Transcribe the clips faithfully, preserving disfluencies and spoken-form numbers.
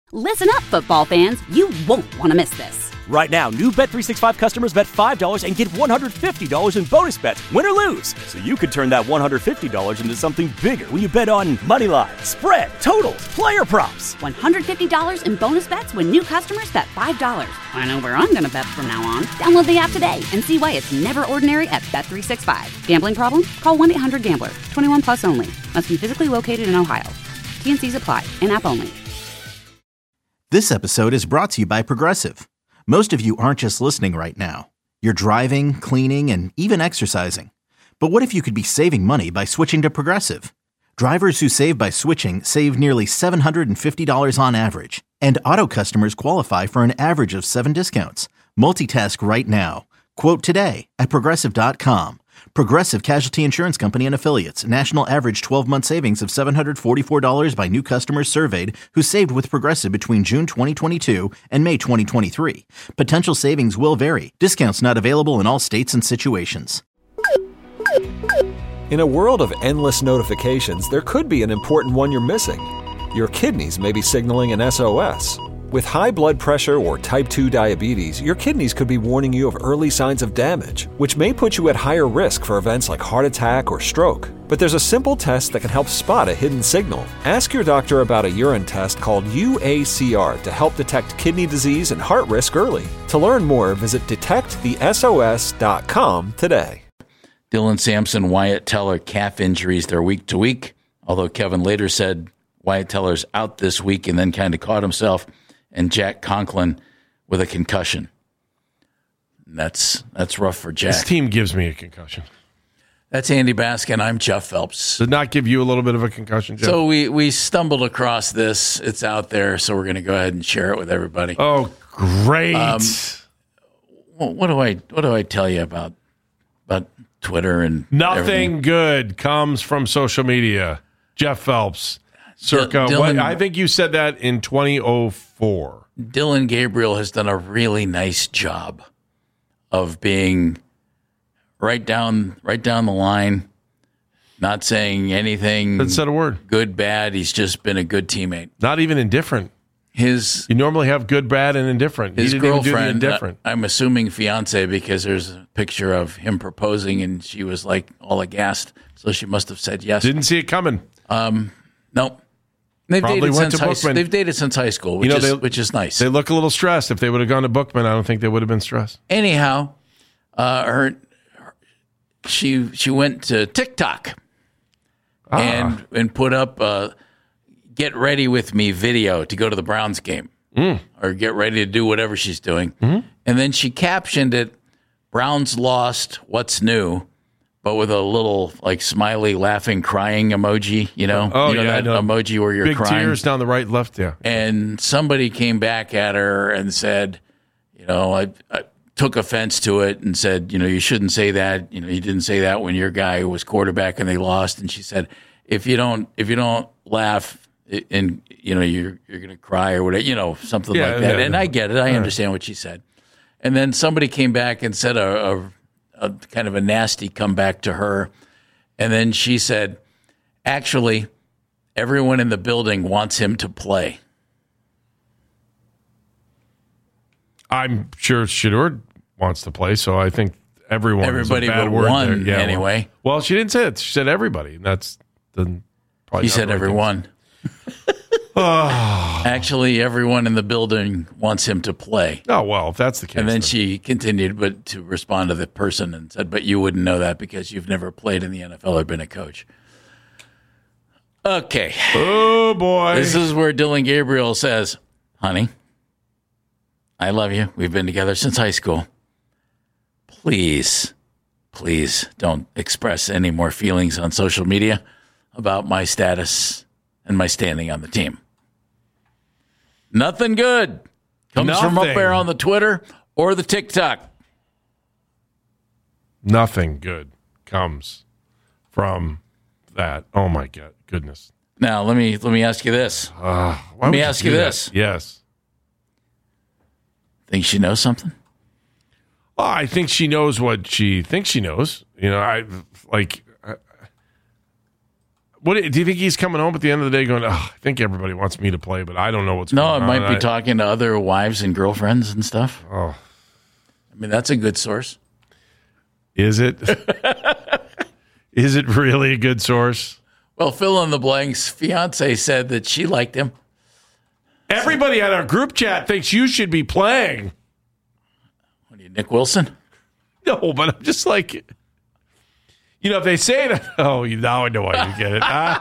Listen up, football fans. You won't want to miss this. Right now, new Bet three sixty-five customers bet five dollars and get one hundred fifty dollars in bonus bets, win or lose. So you could turn that one hundred fifty dollars into something bigger when you bet on money line, spread, totals, player props. one hundred fifty dollars in bonus bets when new customers bet five dollars. I know where I'm going to bet from now on. Download the app today and see why it's never ordinary at Bet three sixty-five. Gambling problem? Call one eight hundred gambler. twenty-one plus only. Must be physically located in Ohio. T N Cs apply. In-app only. This episode is brought to you by Progressive. Most of you aren't just listening right now. You're driving, cleaning, and even exercising. But what if you could be saving money by switching to Progressive? Drivers who save by switching save nearly seven hundred fifty dollars on average. And auto customers qualify for an average of seven discounts. Multitask right now. Quote today at Progressive dot com. Progressive Casualty Insurance Company and Affiliates. National average twelve-month savings of seven hundred forty-four dollars by new customers surveyed who saved with Progressive between June twenty twenty-two and May twenty twenty-three. Potential savings will vary. Discounts not available in all states and situations. In a world of endless notifications, there could be an important one you're missing. Your kidneys may be signaling an S O S. With high blood pressure or type two diabetes, your kidneys could be warning you of early signs of damage, which may put you at higher risk for events like heart attack or stroke. But there's a simple test that can help spot a hidden signal. Ask your doctor about a urine test called U A C R to help detect kidney disease and heart risk early. To learn more, visit detect the S O S dot com today. Dylan Sampson, Wyatt Teller, calf injuries, they're week to week, although Kevin later said Wyatt Teller's out this week and then kind of caught himself. And Jack Conklin with a concussion. That's that's rough for Jack. This team gives me a concussion. That's Andy Baskin. I'm Jeff Phelps. Did not give you a little bit of a concussion, Jeff? So we, we stumbled across this. It's out there, so we're going to go ahead and share it with everybody. Oh, great. Um, well, what do I what do I tell you about about Twitter and nothing everything? Good comes from social media. Jeff Phelps. Circa, Dylan, what, I think you said that in twenty oh four. Dylan Gabriel has done a really nice job of being right down, right down the line, not saying anything. Let's said a word. Good, bad. He's just been a good teammate. Not even indifferent. His you normally have good, bad, and indifferent. His he didn't girlfriend, even do the indifferent. I'm assuming fiance, because there's a picture of him proposing, and she was like all aghast, so she must have said yes. Didn't see it coming. Um, nope. They've dated, since high, they've dated since high school, which, you know, is, they, which is nice. They look a little stressed. If they would have gone to Bookman, I don't think they would have been stressed. Anyhow, uh, her, she she went to TikTok ah. and and put up a "Get Ready With Me" video to go to the Browns game mm. or get ready to do whatever she's doing. Mm-hmm. And then she captioned it, "Browns lost, what's new?" But with a little like smiley, laughing, crying emoji, you know, oh, you know yeah, that emoji where you're big crying. Tears down the right, left, yeah. And somebody came back at her and said, you know, I, I took offense to it and said, you know, you shouldn't say that. You know, you didn't say that when your guy was quarterback and they lost. And she said, if you don't, if you don't laugh, and you know, you're you're gonna cry or whatever, you know, something yeah, like that. Yeah, and yeah. I get it. I All understand right. what she said. And then somebody came back and said a, a, a kind of a nasty comeback to her. And then she said, actually, everyone in the building wants him to play. I'm sure Shedeur wants to play, so I think everyone Everybody is a bad but word one there. Yeah, anyway. Well, well, she didn't say it. She said everybody. And that's the probably He said right everyone. oh. Actually, everyone in the building wants him to play. Oh, well, if that's the case. And then, then she continued but to respond to the person and said, but you wouldn't know that because you've never played in the N F L or been a coach. Okay. Oh, boy. This is where Dylan Gabriel says, honey, I love you. We've been together since high school. Please, please don't express any more feelings on social media about my status and my standing on the team. Nothing good comes Nothing. from up there on the Twitter or the TikTok. Nothing good comes from that. Oh, my God. Goodness. Now, let me let me ask you this. Uh, let me ask you that? this. Yes. Think she knows something? Well, I think she knows what she thinks she knows. You know, I like. What do you think he's coming home at the end of the day going, oh, I think everybody wants me to play, but I don't know what's no, going on. No, it might be I, talking to other wives and girlfriends and stuff. Oh. I mean, that's a good source. Is it? Is it really a good source? Well, fill in the blanks. Fiance said that she liked him. Everybody at our group chat thinks you should be playing. What are you, Nick Wilson? No, but I'm just like, you know, if they say that, oh, now I know why you get it.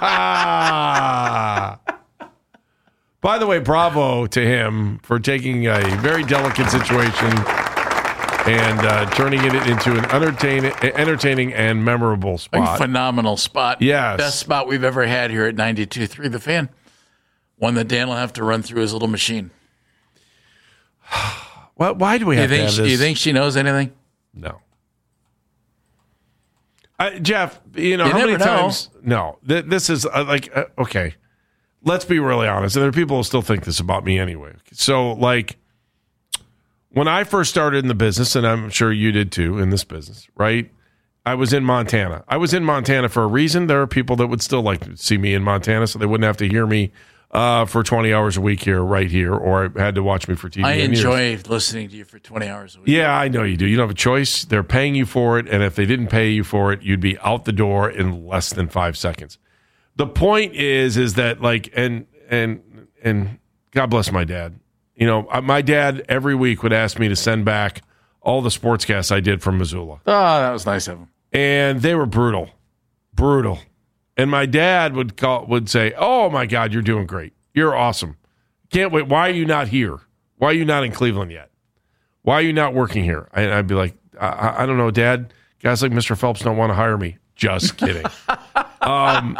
Ah. By the way, bravo to him for taking a very delicate situation and uh, turning it into an entertaining, entertaining and memorable spot. A phenomenal spot. Yes. Best spot we've ever had here at ninety-two point three The Fan. One that Dan will have to run through his little machine. Well, why do we have you think to have she, this? Do you think she knows anything? No. Uh, Jeff, you know, You how many never know. times? No. Th- this is uh, like, uh, okay, let's be really honest. And there are people who still think this about me anyway. So, like, when I first started in the business, and I'm sure you did too in this business, right? I was in Montana. I was in Montana for a reason. There are people that would still like to see me in Montana so they wouldn't have to hear me uh, for twenty hours a week here, right here, or had to watch me for T V. I in enjoy years. listening to you for twenty hours a week. Yeah, I know you do. You don't have a choice. They're paying you for it, and if they didn't pay you for it, you'd be out the door in less than five seconds. The point is, is that like, and and and God bless my dad. You know, my dad every week would ask me to send back all the sportscasts I did from Missoula. Oh, that was nice of him. And they were brutal, brutal. And my dad would call, would say, "Oh my God, you're doing great. You're awesome. Can't wait. Why are you not here? Why are you not in Cleveland yet? Why are you not working here?" And I'd be like, I, I don't know, Dad. Guys like Mister Phelps don't want to hire me. Just kidding. um,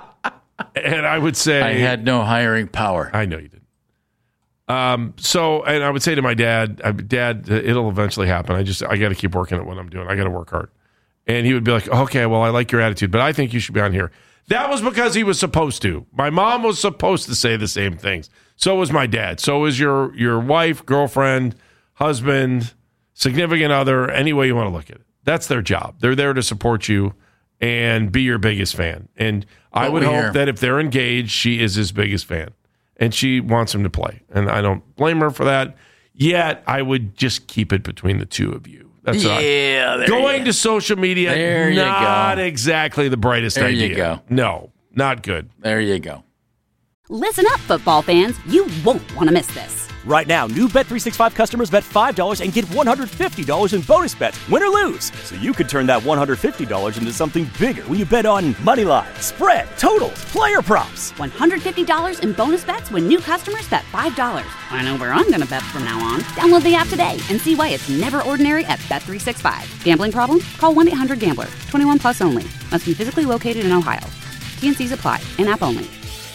and I would say, I had no hiring power. I know you didn't. Um, so, and I would say to my dad, I, Dad, it'll eventually happen. I just, I got to keep working at what I'm doing. I got to work hard. And he would be like, okay, well, I like your attitude, but I think you should be on here. That was because he was supposed to. My mom was supposed to say the same things. So was my dad. So was your your wife, girlfriend, husband, significant other, any way you want to look at it. That's their job. They're there to support you and be your biggest fan. And I What would we hope hear. that if they're engaged, she is his biggest fan. And she wants him to play. And I don't blame her for that. Yet, I would just keep it between the two of you. That's what I, yeah, there going you, to social media, There you not go. exactly the brightest There you idea. go. No, not good. There you go. Listen up, football fans. You won't want to miss this. Right now, new Bet three sixty-five customers bet five dollars and get one hundred fifty dollars in bonus bets, win or lose. So you could turn that one hundred fifty dollars into something bigger when you bet on money line, spread, totals, player props. one hundred fifty dollars in bonus bets when new customers bet five dollars. I know where I'm going to bet from now on. Download the app today and see why it's never ordinary at Bet three sixty-five. Gambling problem? Call one eight hundred gambler. twenty-one plus only. Must be physically located in Ohio. T N Cs apply. In-app only.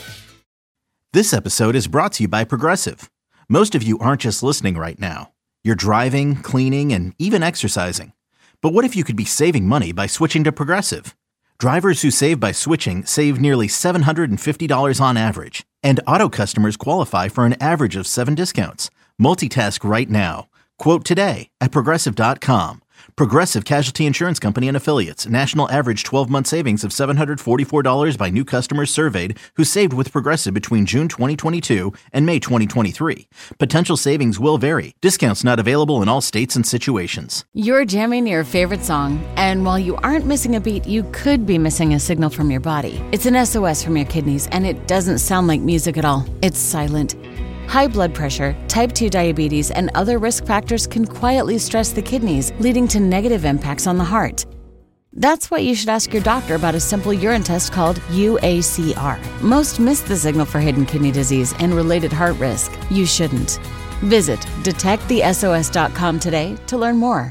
This episode is brought to you by Progressive. Most of you aren't just listening right now. You're driving, cleaning, and even exercising. But what if you could be saving money by switching to Progressive? Drivers who save by switching save nearly seven hundred fifty dollars on average. And auto customers qualify for an average of seven discounts. Multitask right now. Quote today at Progressive dot com. Progressive Casualty Insurance Company and Affiliates. National average twelve-month savings of seven hundred forty-four dollars by new customers surveyed who saved with Progressive between June twenty twenty-two and May twenty twenty-three. Potential savings will vary. Discounts not available in all states and situations. You're jamming your favorite song, and while you aren't missing a beat, you could be missing a signal from your body. It's an S O S from your kidneys, and it doesn't sound like music at all. It's silent. High blood pressure, type two diabetes, and other risk factors can quietly stress the kidneys, leading to negative impacts on the heart. That's why you should ask your doctor about a simple urine test called U A C R. Most miss the signal for hidden kidney disease and related heart risk. You shouldn't. Visit detect the S O S dot com today to learn more.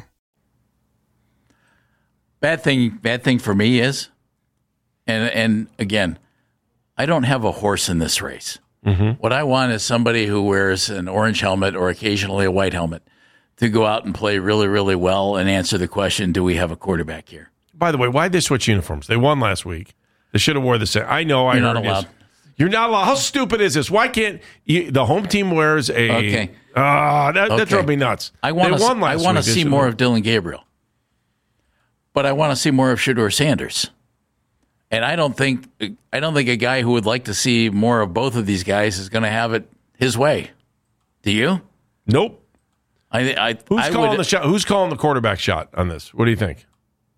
Bad thing, bad thing for me is, and and again, I don't have a horse in this race. Mm-hmm. What I want is somebody who wears an orange helmet or occasionally a white helmet to go out and play really, really well and answer the question, do we have a quarterback here? By the way, why'd they switch uniforms? They won last week. They should have wore the same. I know. I You're not heard allowed. this. You're not allowed. How stupid is this? Why can't you, the home team wears a? Okay. Ah, that, Okay. that drove me nuts. I want they to. won last I want to week. They see should more have- of Dylan Gabriel, but I want to see more of Shedeur Sanders. And I don't think I don't think a guy who would like to see more of both of these guys is going to have it his way. Do you? Nope. I, I Who's I calling would, the shot? Who's calling the quarterback shot on this? What do you think?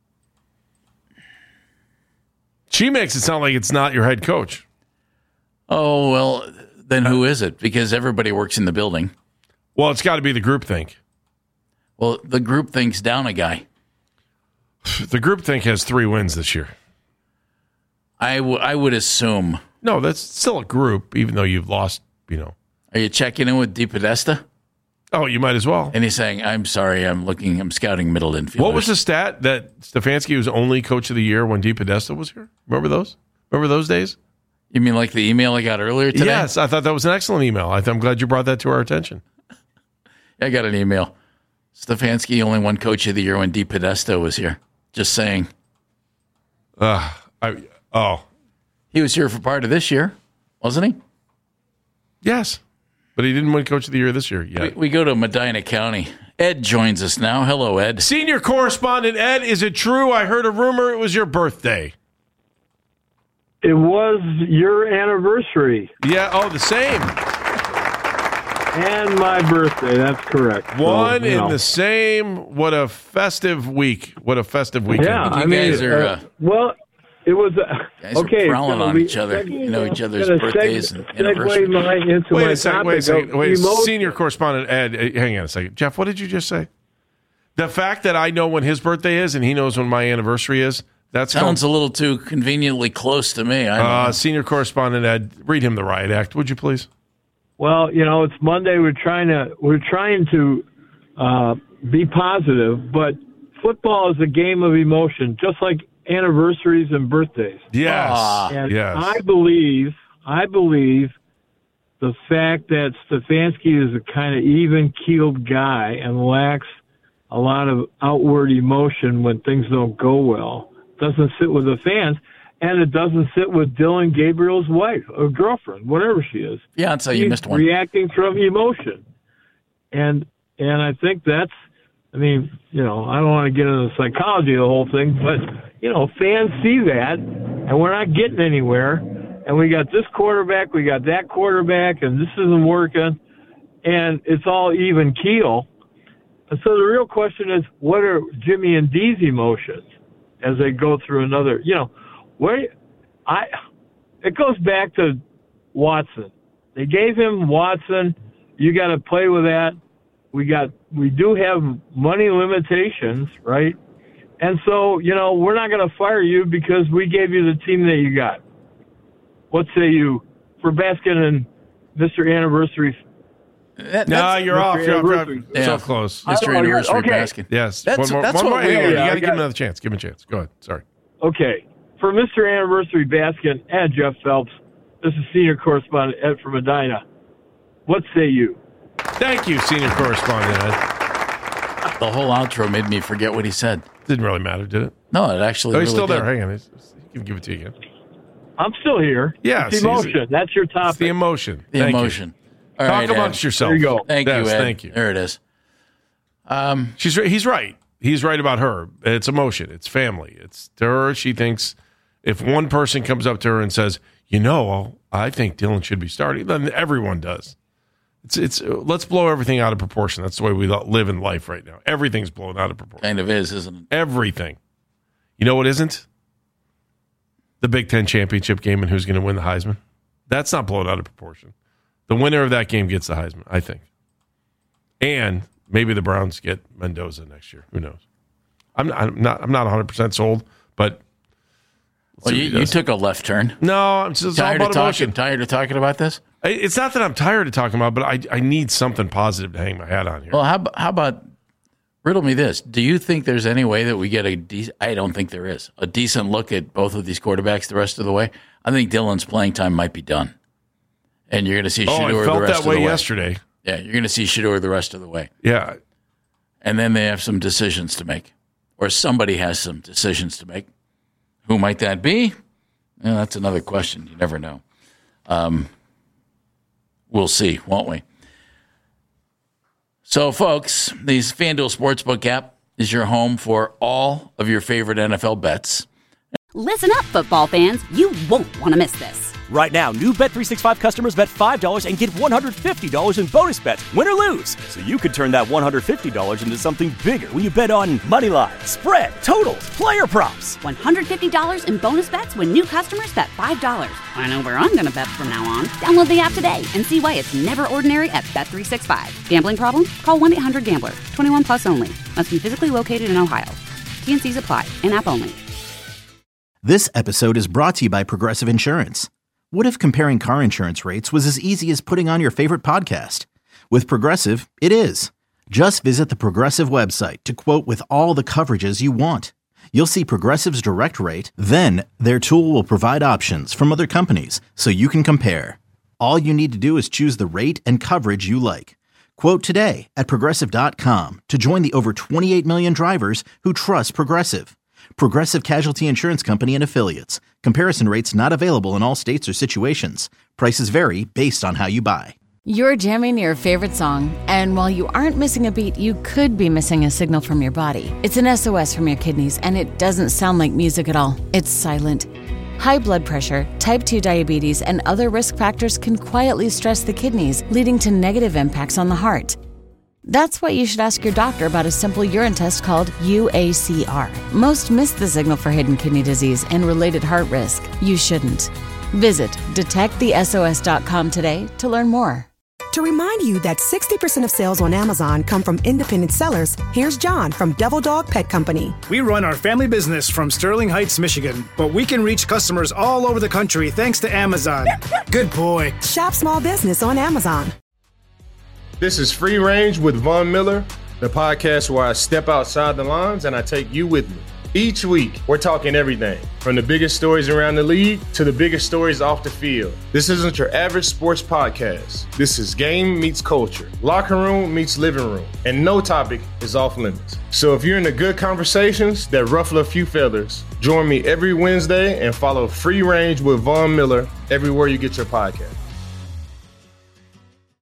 She makes it sound like it's not your head coach. Oh, well, then who is it? Because everybody works in the building. Well, it's got to be the group think. Well, the group thinks down a guy. The group think has three wins this year. I, w- I would assume. No, that's still a group, even though you've lost, you know. Are you checking in with DePodesta? Oh, you might as well. And he's saying, I'm sorry, I'm looking, I'm scouting middle infielders. What was the stat that Stefanski was only coach of the year when DePodesta was here? Remember those? Remember those days? You mean like the email I got earlier today? Yes, I thought that was an excellent email. I th- I'm glad you brought that to our attention. I got an email. Stefanski only won coach of the year when DePodesta was here. Just saying. Uh, I, oh. He was here for part of this year, wasn't he? Yes, but he didn't win coach of the year this year yet. We, we go to Medina County. Ed joins us now. Hello, Ed. Senior correspondent Ed, is it true? I heard a rumor it was your birthday. It was your anniversary. Yeah, oh, the same. And my birthday, that's correct. One so, in know. the same. What a festive week. What a festive weekend. Yeah, You I guys mean, are, uh, uh, well, it was, uh, Guys okay. are prowling so on we- each other. You know each other's gonna birthdays seg- and segue anniversaries. my, into Wait my a second, wait a topic second. of Wait, emotion. senior correspondent Ed, uh, hang on a second. Jeff, what did you just say? The fact that I know when his birthday is and he knows when my anniversary is, that's Sounds called, a little too conveniently close to me. I don't uh, know. senior correspondent Ed, read him the riot act, would you please? Well, you know, it's Monday. We're trying to we're trying to uh, be positive, but football is a game of emotion, just like anniversaries and birthdays. Yes. Ah. And yes. I believe, I believe, the fact that Stefanski is a kind of even-keeled guy and lacks a lot of outward emotion when things don't go well doesn't sit with the fans, and it doesn't sit with Dylan Gabriel's wife or girlfriend, whatever she is. Fiance, you He's missed one. reacting from emotion, and and I think that's. I mean, you know, I don't want to get into the psychology of the whole thing, but you know, fans see that, and we're not getting anywhere. And we got this quarterback, we got that quarterback, and this isn't working, and it's all even keel. And so the real question is, what are Jimmy and Dee's emotions as they go through another? You know, where I it goes back to Watson. They gave him Watson. You got to play with that. We got we do have money limitations, right? And so, you know, we're not going to fire you because we gave you the team that you got. What say you for Baskin and Mister Anniversary? That, No, that's- you're off. You're off. You're off. anniversary. Yeah. So close. Mister Oh, you're- Anniversary okay. Baskin. Yes. That's- one more. that's one what more. we- Hang on. yeah, You got I to give got- him another chance. Give him a chance. Go ahead. Sorry. Okay. For Mister Anniversary Baskin and Jeff Phelps, this is senior correspondent Ed from Medina. What say you? Thank you, senior correspondent Ed. The whole outro made me forget what he said. Didn't really matter, did it? No, it actually Oh, he's really still there. did. Hang on. He's, he can give it to you again. I'm still here. Yes, It's he's- emotion. That's your It's topic. the emotion. The Thank you. emotion. All Talk right, amongst Ed. yourself. There you go. Thank Yes, you, Ed. thank you. There it is. Um, She's right. He's right. He's right about her. It's emotion. It's family. It's to her. She thinks if one person comes up to her and says, "You know, I think Dylan should be starting," then everyone does. It's it's. Let's blow everything out of proportion. That's the way we live in life right now. Everything's blown out of proportion. kind of is, isn't it? Everything. You know what isn't? The Big Ten championship game and who's going to win the Heisman. That's not blown out of proportion. The winner of that game gets the Heisman, I think. And maybe the Browns get Mendoza next year. Who knows? I'm not. I'm not. I'm not one hundred percent sold. But Well, you, you took a left turn. no. It's, it's all Tired about of emotion. talking. Tired of talking about this. I- It's not that I'm tired of talking about, but I I need something positive to hang my hat on here. Well, how, ab- how about riddle me this? Do you think there's any way that we get a de- I don't think there is a decent look at both of these quarterbacks the rest of the way. I think Dylan's playing time might be done, and you're going to see oh, Shedeur I the felt rest that of the way way. yesterday. Yeah, you're going to see Shedeur the rest of the way, Yeah. and then they have some decisions to make, or somebody has some decisions to make. Who might that be? Yeah, that's another question. You never know. Um, we'll see, won't we? So, folks, the FanDuel Sportsbook app is your home for all of your favorite N F L bets. Listen up, football fans. You won't want to miss this. Right now, new Bet three sixty-five customers bet five dollars and get one hundred fifty dollars in bonus bets, win or lose. So you could turn that one hundred fifty dollars into something bigger when you bet on money line, spread, totals, player props. one hundred fifty dollars in bonus bets when new customers bet five dollars. I know where I'm going to bet from now on. Download the app today and see why it's never ordinary at Bet three sixty-five. Gambling problem? Call one eight hundred gambler. twenty-one plus only. Must be physically located in Ohio. T N Cs apply. In-app only. This episode is brought to you by Progressive Insurance. What if comparing car insurance rates was as easy as putting on your favorite podcast? With Progressive, it is. Just visit the Progressive website to quote with all the coverages you want. You'll see Progressive's direct rate, then their tool will provide options from other companies so you can compare. All you need to do is choose the rate and coverage you like. Quote today at Progressive dot com to join the over twenty-eight million drivers who trust Progressive. Progressive Casualty Insurance Company and Affiliates. Comparison rates not available in all states or situations. Prices vary based on how you buy. You're jamming your favorite song, and while you aren't missing a beat, you could be missing a signal from your body. It's an S O S from your kidneys, and it doesn't sound like music at all. It's silent. High blood pressure, type two diabetes, and other risk factors can quietly stress the kidneys, leading to negative impacts on the heart. That's why you should ask your doctor about a simple urine test called U A C R. Most miss the signal for hidden kidney disease and related heart risk. You shouldn't. Visit detect the S O S dot com today to learn more. To remind you that sixty percent of sales on Amazon come from independent sellers, here's John from Devil Dog Pet Company. We run our family business from Sterling Heights, Michigan, but we can reach customers all over the country thanks to Amazon. Good boy. Shop small business on Amazon. This is Free Range with Von Miller, the podcast where I step outside the lines and I take you with me. Each week, we're talking everything from the biggest stories around the league to the biggest stories off the field. This isn't your average sports podcast. This is game meets culture, locker room meets living room, and no topic is off limits. So if you're into good conversations that ruffle a few feathers, join me every Wednesday and follow Free Range with Von Miller everywhere you get your podcast.